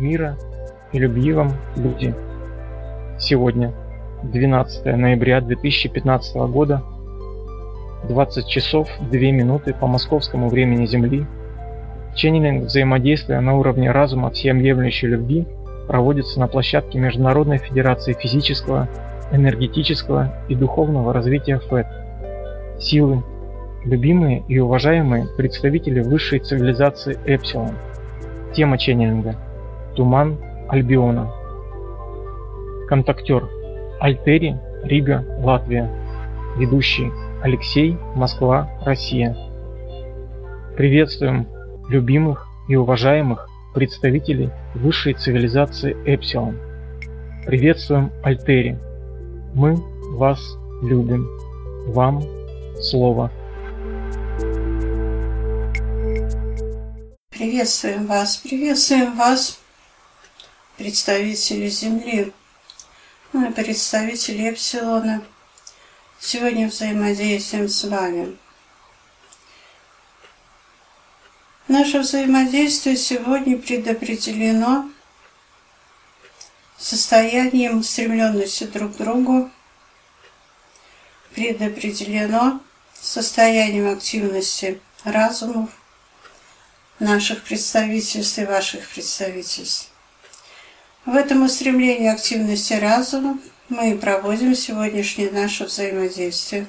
мира и любви вам, люди. Сегодня, 12 ноября 2015 года, 20 часов 2 минуты по московскому времени Земли, ченнелинг взаимодействия на уровне разума всеобъемлющей любви проводится на площадке Международной Федерации Физического, Энергетического и Духовного Развития ФЭД. Силы, любимые и уважаемые представители высшей цивилизации Эпсилон. Тема ченнелинга – Туман Альбиона. Контактер – Альтери, Рига, Латвия. Ведущий – Алексей, Москва, Россия. Приветствуем любимых и уважаемых представителей высшей цивилизации Эпсилон. Приветствуем Альтери. Мы вас любим. Вам слово. Приветствуем вас, представители Земли, и представители Эпсилона. Сегодня взаимодействуем с вами. Наше взаимодействие сегодня предопределено состоянием устремленности друг к другу, предопределено состоянием активности разумов, наших представительств и ваших представительств. В этом устремлении активности разума мы и проводим сегодняшнее наше взаимодействие.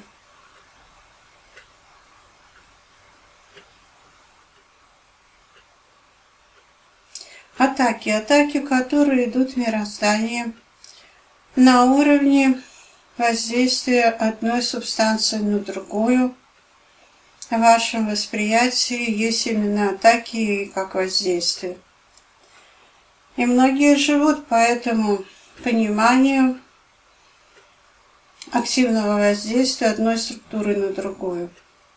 Атаки, которые идут в мироздании на уровне воздействия одной субстанции на другую. В вашем восприятии есть именно атаки как воздействие. И многие живут по этому пониманию активного воздействия одной структуры на другую.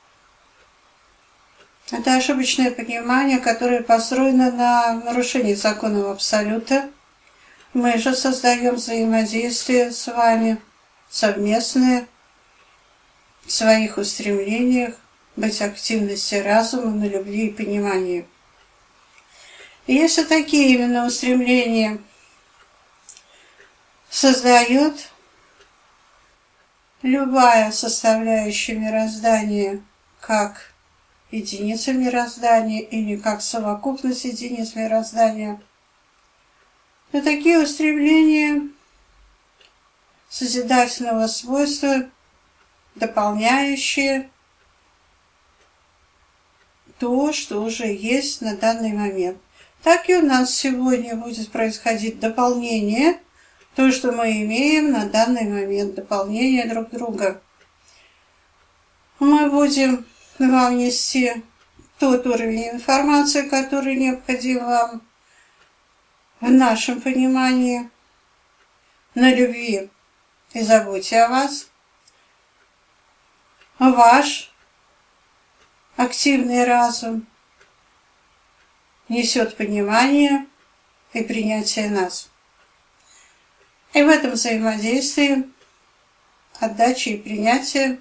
Это ошибочное понимание, которое построено на нарушении законов Абсолюта. Мы же создаем взаимодействие с вами, совместное, в своих устремлениях, быть активности разума, на любви и понимании. И если такие именно устремления создает любая составляющая мироздания как единица мироздания или как совокупность единиц мироздания, то такие устремления созидательного свойства, дополняющие то, что уже есть на данный момент. Так и у нас сегодня будет происходить дополнение, то, что мы имеем на данный момент, дополнение друг друга. Мы будем вам нести тот уровень информации, который необходим вам в нашем понимании, на любви и заботе о вас. Ваш активный разум несет понимание и принятие нас. И в этом взаимодействии отдачи и принятия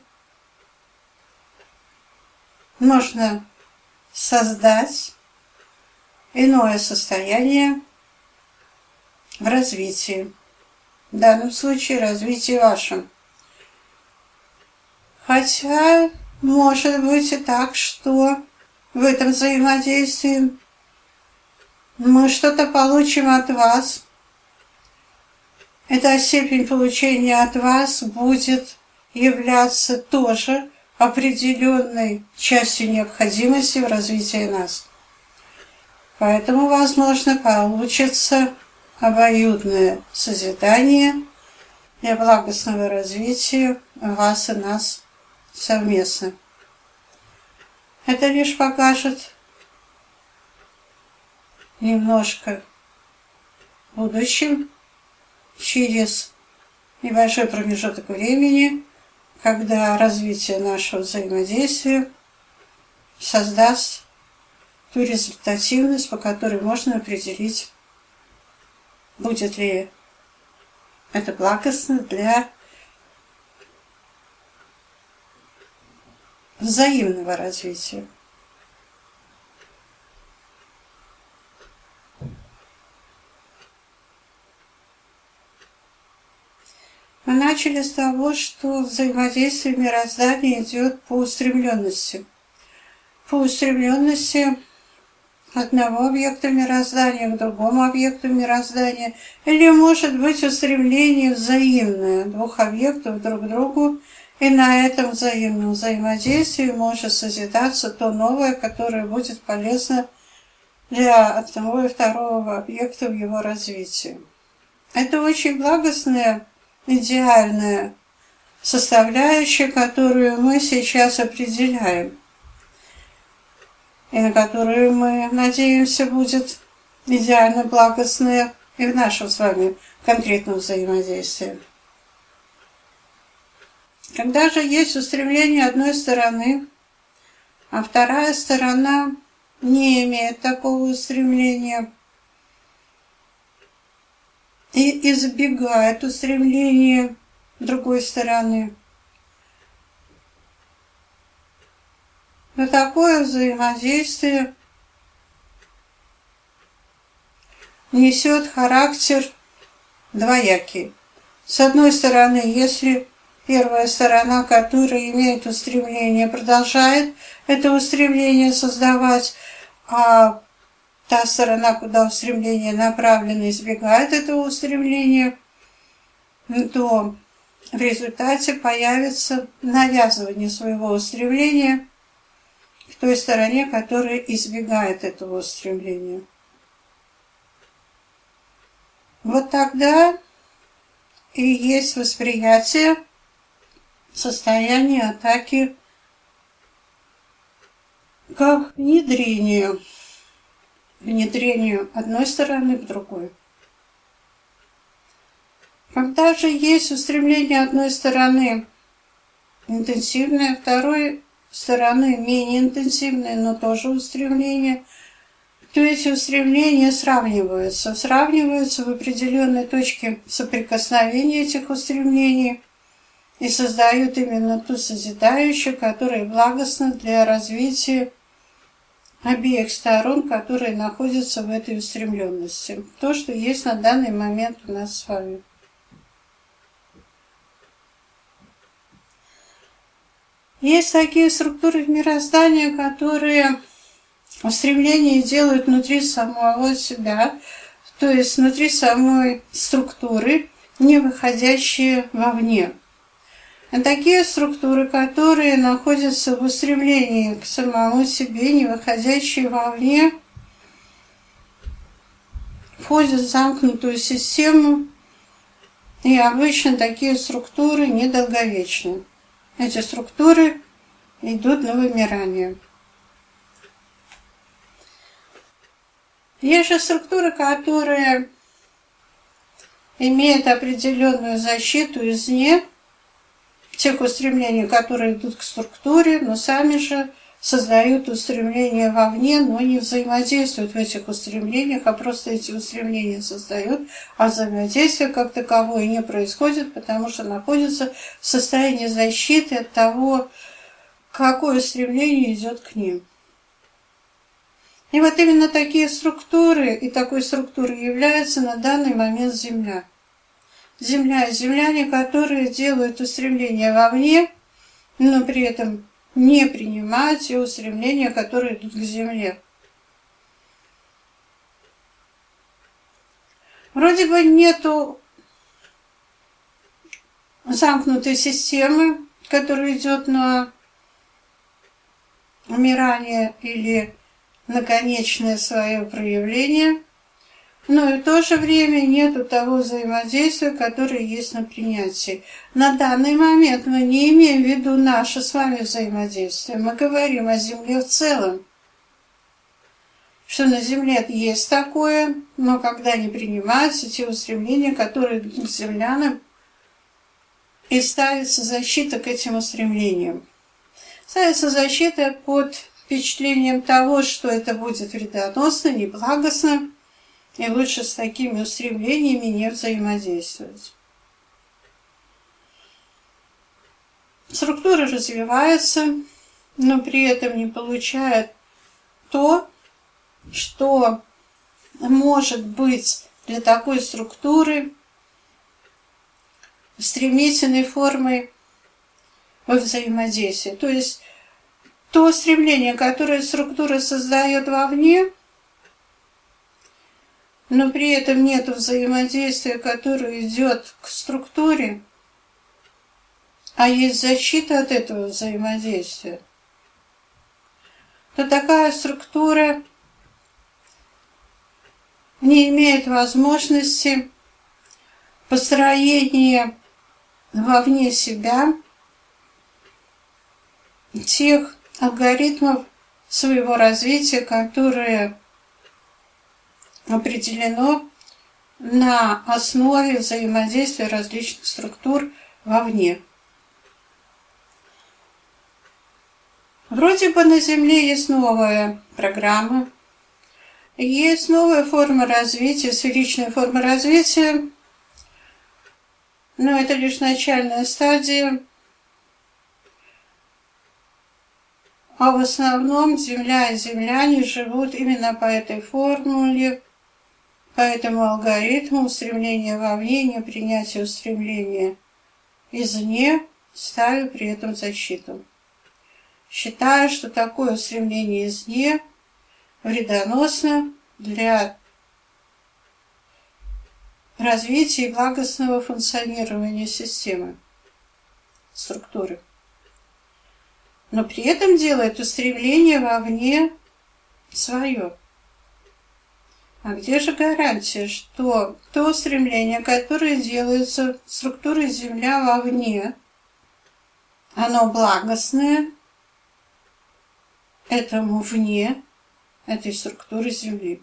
можно создать иное состояние в развитии. В данном случае развитии вашем. Хотя может быть и так, что в этом взаимодействии мы что-то получим от вас. Эта степень получения от вас будет являться тоже определенной частью необходимости в развитии нас. Поэтому, возможно, получится обоюдное созидание для благостного развития вас и нас совместно. Это лишь покажет немножко в будущем, через небольшой промежуток времени, когда развитие нашего взаимодействия создаст ту результативность, по которой можно определить, будет ли это благостно для взаимного развития. начали с того, что взаимодействие мироздания идет по устремленности. По устремленности одного объекта мироздания к другому объекту мироздания, или может быть устремление взаимное двух объектов друг к другу, и на этом взаимном взаимодействии может созидаться то новое, которое будет полезно для одного и второго объекта в его развитии. Это очень благостная, идеальная составляющая, которую мы сейчас определяем, и на которую мы надеемся будет идеально благостная и в нашем с вами конкретном взаимодействии. Когда же есть устремление одной стороны, а вторая сторона не имеет такого устремления и избегает устремления другой стороны, но такое взаимодействие несет характер двоякий. С одной стороны, если первая сторона, которая имеет устремление, продолжает это устремление создавать, а та сторона, куда устремление направлено, избегает этого устремления, то в результате появится навязывание своего устремления к той стороне, которая избегает этого устремления. Вот тогда и есть восприятие состояния атаки к внедрению одной стороны в другой. Когда же есть устремление одной стороны интенсивное, второй стороны менее интенсивное, но тоже устремление, то эти устремления сравниваются в определенной точке соприкосновения этих устремлений и создают именно ту созидающую, которая благостна для развития обеих сторон, которые находятся в этой устремленности. То, что есть на данный момент у нас с вами. Есть такие структуры в мироздании, которые устремление делают внутри самого себя, то есть внутри самой структуры, не выходящие вовне. А такие структуры, которые находятся в устремлении к самому себе, не выходящие вовне, входят в замкнутую систему, и обычно такие структуры недолговечны. Эти структуры идут на вымирание. Есть же структуры, которые имеют определенную защиту извне, тех устремлений, которые идут к структуре, но сами же создают устремления вовне, но не взаимодействуют в этих устремлениях, а просто эти устремления создают, а взаимодействие как таковое не происходит, потому что находятся в состоянии защиты от того, какое устремление идет к ним. И вот именно такие структуры, и такой структурой является на данный момент Земля. Земля и земляне, которые делают устремления вовне, но при этом не принимают те устремления, которые идут к Земле. Вроде бы нету замкнутой системы, которая идет на умирание или на конечное свое проявление, но и в то же время нету того взаимодействия, которое есть на принятии. На данный момент мы не имеем в виду наше с вами взаимодействие. Мы говорим о Земле в целом, что на Земле есть такое, но когда не принимаются те устремления, которые идут к землянам, и ставится защита к этим устремлениям. Ставится защита под впечатлением того, что это будет вредоносно, неблагостно, и лучше с такими устремлениями не взаимодействовать. Структура развивается, но при этом не получает то, что может быть для такой структуры стремительной формой во взаимодействии. То есть то стремление, которое структура создает вовне, но при этом нет взаимодействия, которое идет к структуре, а есть защита от этого взаимодействия, то такая структура не имеет возможности построения вовне себя тех алгоритмов своего развития, которые определено на основе взаимодействия различных структур вовне. Вроде бы на Земле есть новая программа, есть новая форма развития, сферичная форма развития, но это лишь начальная стадия. А в основном Земля и земляне живут именно по этой формуле, по этому алгоритму устремления вовне, не принятия устремления извне, ставя при этом защиту. Считая, что такое устремление извне вредоносно для развития и благостного функционирования системы, структуры. Но при этом делает устремление вовне свое. А где же гарантия, что то устремление, которое делается структурой Земля вовне, оно благостное этому вне этой структуры Земли?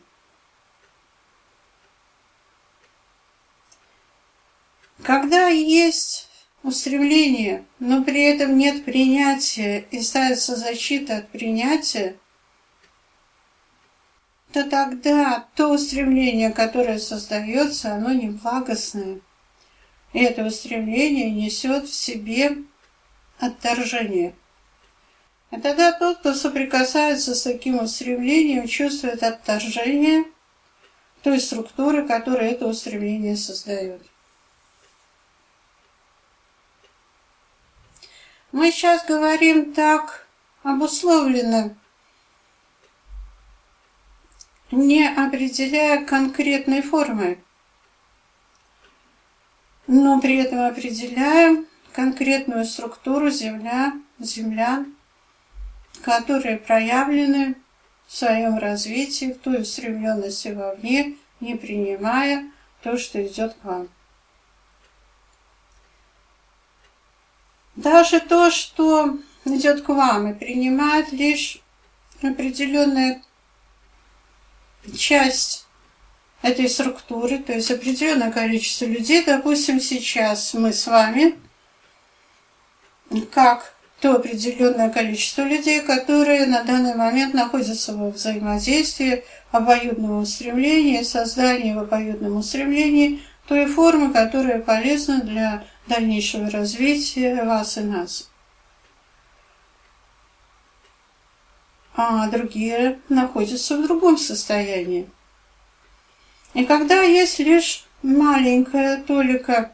Когда есть устремление, но при этом нет принятия и ставится защита от принятия, то тогда то устремление, которое создается, оно неблагостное. И это устремление несет в себе отторжение. И тогда тот, кто соприкасается с таким устремлением, чувствует отторжение той структуры, которая это устремление создает. Мы сейчас говорим так обусловленно, не определяя конкретной формы, но при этом определяем конкретную структуру землян, которые проявлены в своем развитии, в той устремленности вовне, не принимая то, что идет к вам. Даже то, что идет к вам и принимает лишь определенная часть этой структуры, то есть определенное количество людей, допустим, сейчас мы с вами, как то определенное количество людей, которые на данный момент находятся во взаимодействии, обоюдного устремления, создания в обоюдном устремлении той формы, которая полезна для дальнейшего развития вас и нас. А другие находятся в другом состоянии. И когда есть лишь маленькая толика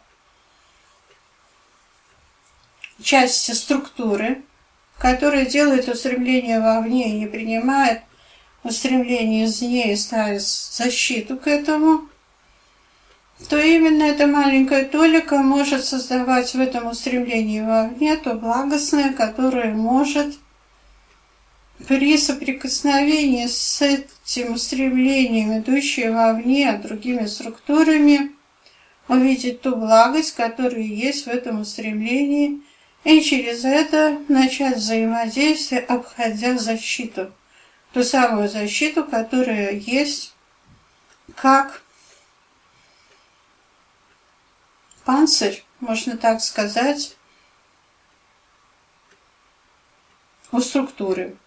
части структуры, которая делает устремление вовне и не принимает устремление извне и ставит защиту к этому, то именно эта маленькая толика может создавать в этом устремлении вовне то благостное, которое может при соприкосновении с этим устремлением, идущее вовне другими структурами, увидеть ту благость, которая есть в этом устремлении, и через это начать взаимодействие, обходя защиту. Ту самую защиту, которая есть как панцирь, можно так сказать, у структуры.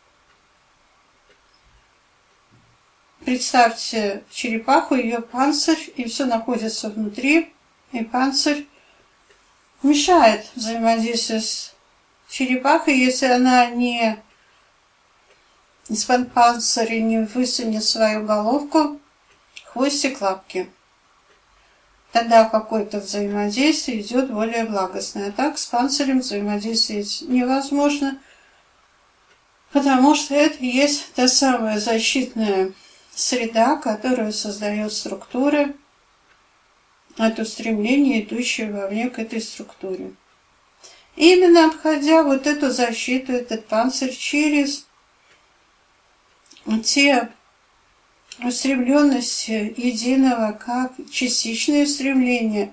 Представьте черепаху, ее панцирь, и все находится внутри, и панцирь мешает взаимодействию с черепахой, если она не из-под панциря не высунет свою головку, хвостик, лапки. тогда какое-то взаимодействие идет более благостное. А так с панцирем взаимодействовать невозможно, потому что это и есть та самая защитная среда, которая создает структуры от устремления, идущие вовне к этой структуре. Именно обходя вот эту защиту, этот панцирь через те устремленности единого, как частичные устремления,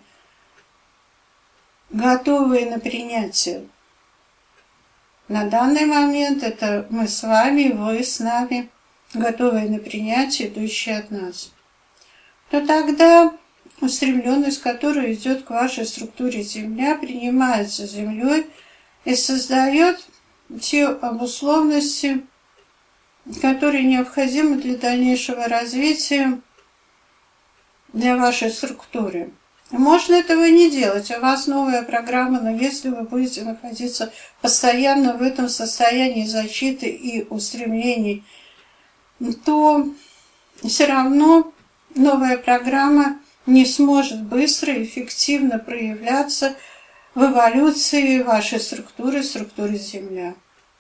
готовые на принятие. На данный момент это мы с вами, вы с нами, готовые на принятие, идущие от нас. То тогда устремленность, которая идет к вашей структуре Земля, принимается Землей и создает те обусловленности, которые необходимы для дальнейшего развития для вашей структуры. Можно этого не делать, у вас новая программа, но если вы будете находиться постоянно в этом состоянии защиты и устремлений, то все равно новая программа не сможет быстро и эффективно проявляться в эволюции вашей структуры Земля.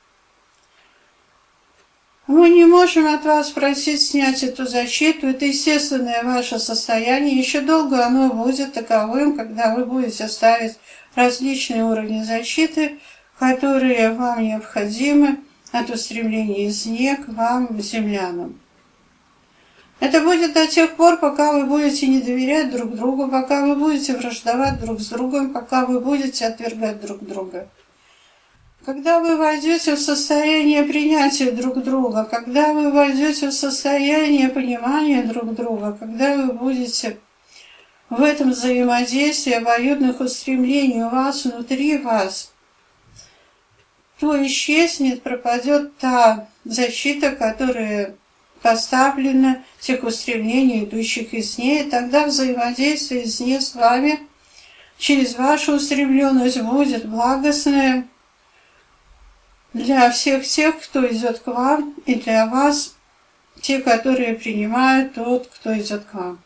Мы не можем от вас просить снять эту защиту. Это естественное ваше состояние. Еще долго оно будет таковым, когда вы будете ставить различные уровни защиты, которые вам необходимы от устремления извне к вам, землянам. Это будет до тех пор, пока вы будете не доверять друг другу, пока вы будете враждовать друг с другом, пока вы будете отвергать друг друга. Когда вы войдете в состояние принятия друг друга, когда вы войдете в состояние понимания друг друга, когда вы будете в этом взаимодействии обоюдных устремлений у вас, внутри вас, то исчезнет, пропадет та защита, которая поставлена тех устремлений, идущих извне, и тогда взаимодействие извне с вами через вашу устремленность будет благостное для всех тех, кто идет к вам, и для вас, те, которые принимают тот, кто идет к вам.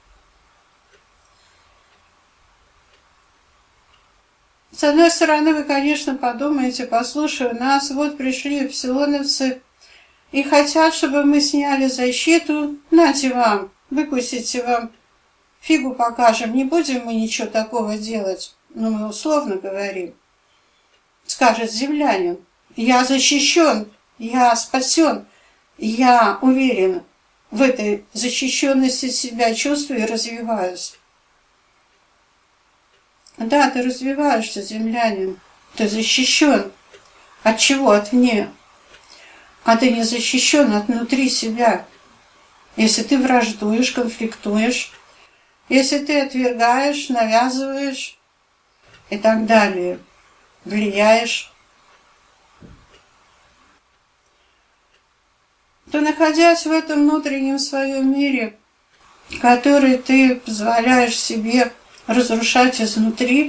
С одной стороны, вы, конечно, подумаете, послушая нас, вот пришли эпсилоновцы и хотят, чтобы мы сняли защиту. Нате вам, выкусите вам, фигу покажем, не будем мы ничего такого делать. Но мы условно говорим. Скажет землянин: я защищен, я спасен, я уверен в этой защищенности себя, чувствую и развиваюсь. Да, ты развиваешься, землянин, ты защищен. От чего? Отвне. А ты не защищен от внутри себя. Если ты враждуешь, конфликтуешь, если ты отвергаешь, навязываешь и так далее, влияешь, то, находясь в этом внутреннем своем мире, который ты позволяешь себе разрушать изнутри,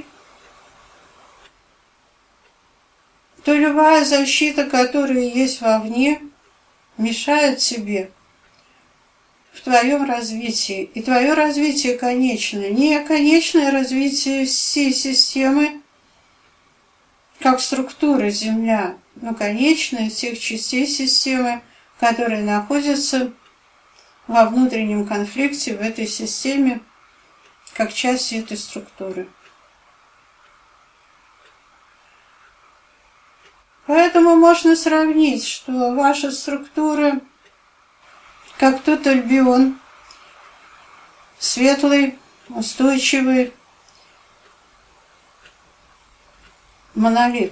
то любая защита, которая есть вовне, мешает тебе в твоем развитии. И твое развитие конечное. Не конечное развитие всей системы, как структура Земля, но конечное тех частей системы, которые находятся во внутреннем конфликте в этой системе, как часть этой структуры. Поэтому можно сравнить, что ваша структура, как тот альбион, светлый, устойчивый монолит,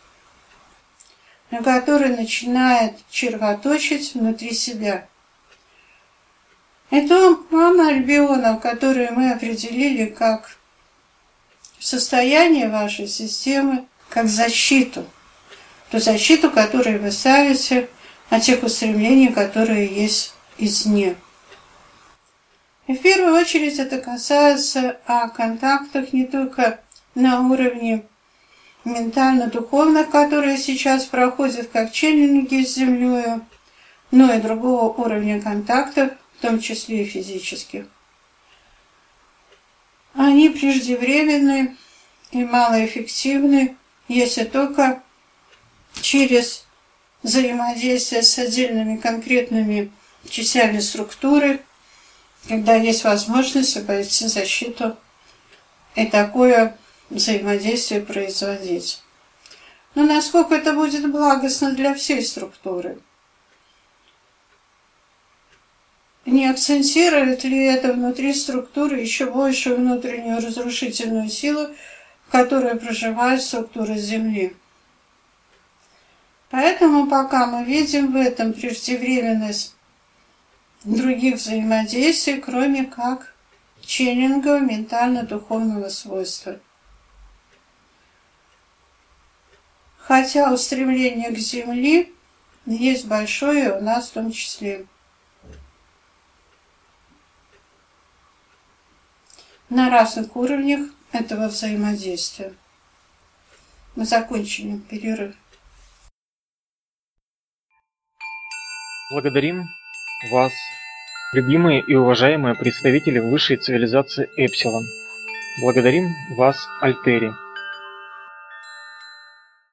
который начинает червоточить внутри себя. Это мама альбиона, которую мы определили как состояние вашей системы, как защиту. Ту защиту, которую вы ставите от тех устремлений, которые есть извне. И в первую очередь это касается о контактах не только на уровне ментально-духовных, которые сейчас проходят как челленджи с Землей, но и другого уровня контактов, в том числе и физических. Они преждевременны и малоэффективны, если только через взаимодействие с отдельными конкретными частями структуры, когда есть возможность обойти защиту и такое взаимодействие производить. Но насколько это будет благостно для всей структуры? Не акцентирует ли это внутри структуры еще большую внутреннюю разрушительную силу, в которой проживают структуры Земли? Поэтому пока мы видим в этом преждевременность других взаимодействий, кроме как ченнинга ментально-духовного свойства. Хотя устремление к Земле есть большое у нас в том числе. На разных уровнях этого взаимодействия. Мы закончили перерыв. Благодарим вас, любимые и уважаемые представители высшей цивилизации Эпсилон. Благодарим вас, Альтери.